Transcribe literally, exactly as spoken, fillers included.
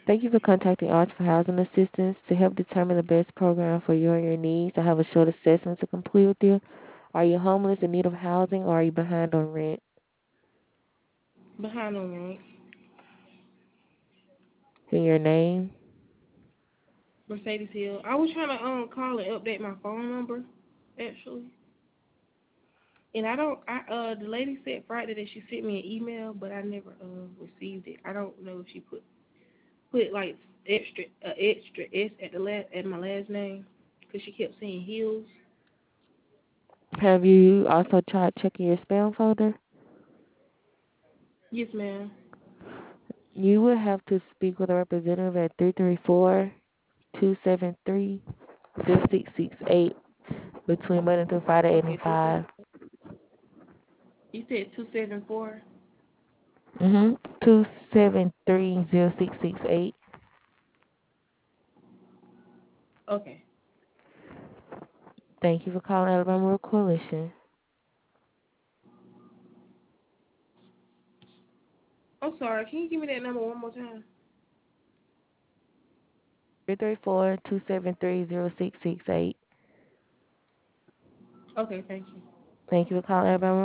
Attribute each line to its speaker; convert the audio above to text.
Speaker 1: Thank you for contacting Arch for Housing Assistance. To help determine the best program for you and your needs, I have a short assessment to complete with you. Are you homeless in need of housing or are you behind on rent?
Speaker 2: Behind on rent.
Speaker 1: In your name?
Speaker 2: Mercedes Hill. I was trying to um call and update my phone number, actually. And I don't. I uh the lady said Friday that she sent me an email, but I never uh received it. I don't know if she put put like extra uh, extra s at the last at my last name because she kept saying Hills.
Speaker 1: Have you also tried checking your spam folder?
Speaker 2: Yes, ma'am.
Speaker 1: You will have to speak with a representative at three three four, two seven three, zero six six eight between Monday through Friday, eight and
Speaker 2: Okay, two seven.
Speaker 1: five.
Speaker 2: You said two seven four.
Speaker 1: Mm-hmm. two seven three, zero six six eight.
Speaker 2: Okay.
Speaker 1: Thank you for calling Alabama Rural Coalition.
Speaker 2: I'm sorry. Can you give me that number one more time?
Speaker 1: three three four, two seven three, zero six six eight.
Speaker 2: Okay, thank you.
Speaker 1: Thank you for calling Alabama